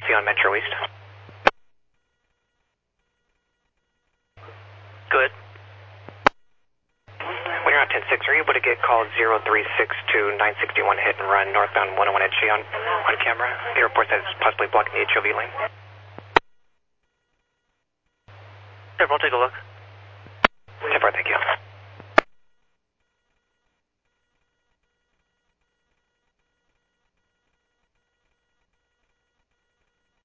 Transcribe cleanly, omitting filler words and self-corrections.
See on Metro East. Good. When you're on 10-6, are you able to get call 0362-961 hit and run northbound 101 at Chi on camera? The report says it's possibly blocking the HOV lane. Everyone take a look. 10-4, thank you.